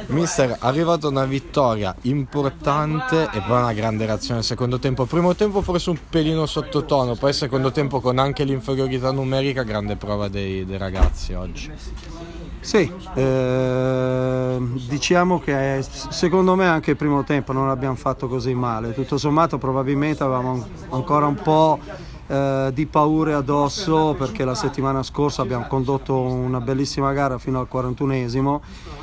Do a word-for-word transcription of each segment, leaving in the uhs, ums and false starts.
Mister, è arrivata una vittoria importante e poi una grande reazione nel secondo tempo. Primo tempo forse un pelino sottotono, poi secondo tempo con anche l'inferiorità numerica, grande prova dei, dei ragazzi oggi. Sì, eh, diciamo che secondo me anche il primo tempo non abbiamo fatto così male, tutto sommato probabilmente avevamo ancora un po' eh, di paure addosso perché la settimana scorsa abbiamo condotto una bellissima gara fino al quarantunesimo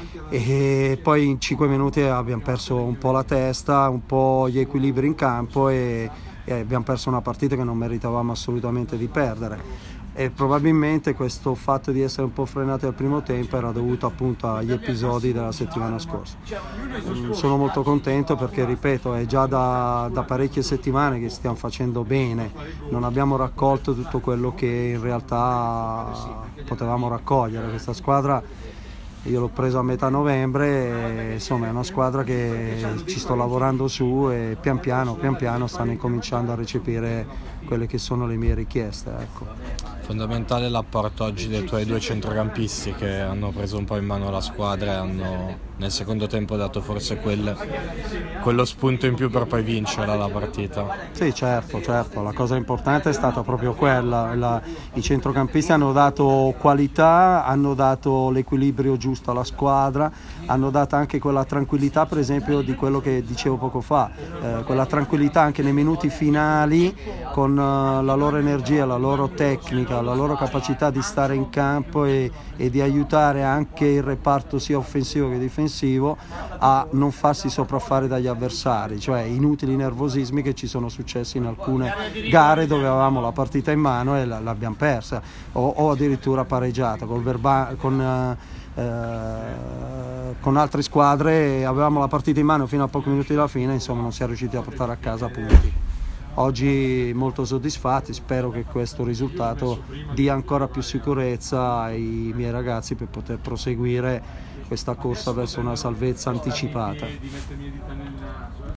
e poi in cinque minuti abbiamo perso un po' la testa, un po' gli equilibri in campo e, e abbiamo perso una partita che non meritavamo assolutamente di perdere. E probabilmente questo fatto di essere un po' frenati al primo tempo era dovuto appunto agli episodi della settimana scorsa. Sono molto contento perché, ripeto, è già da, da parecchie settimane che stiamo facendo bene, non abbiamo raccolto tutto quello che in realtà potevamo raccogliere. Questa squadra io l'ho presa a metà novembre e, insomma, è una squadra che ci sto lavorando su e pian piano, pian piano stanno incominciando a recepire quelle che sono le mie richieste, ecco. Fondamentale l'apporto oggi dei tuoi due centrocampisti che hanno preso un po' in mano la squadra e hanno nel secondo tempo dato forse quel, quello spunto in più per poi vincere la partita. Sì, certo, certo, la cosa importante è stata proprio quella, la, i centrocampisti hanno dato qualità, hanno dato l'equilibrio giusto alla squadra, hanno dato anche quella tranquillità, per esempio, di quello che dicevo poco fa, eh, quella tranquillità anche nei minuti finali con uh, la loro energia, la loro tecnica, la loro capacità di stare in campo e, e di aiutare anche il reparto sia offensivo che difensivo a non farsi sopraffare dagli avversari, cioè inutili nervosismi che ci sono successi in alcune gare dove avevamo la partita in mano e l'abbiamo persa o, o addirittura pareggiata col Verba- con uh, Eh, con altre squadre avevamo la partita in mano fino a pochi minuti dalla fine, insomma non si è riusciti a portare a casa punti. Oggi molto soddisfatti, spero che questo risultato dia ancora più sicurezza ai miei ragazzi per poter proseguire questa corsa verso una salvezza anticipata.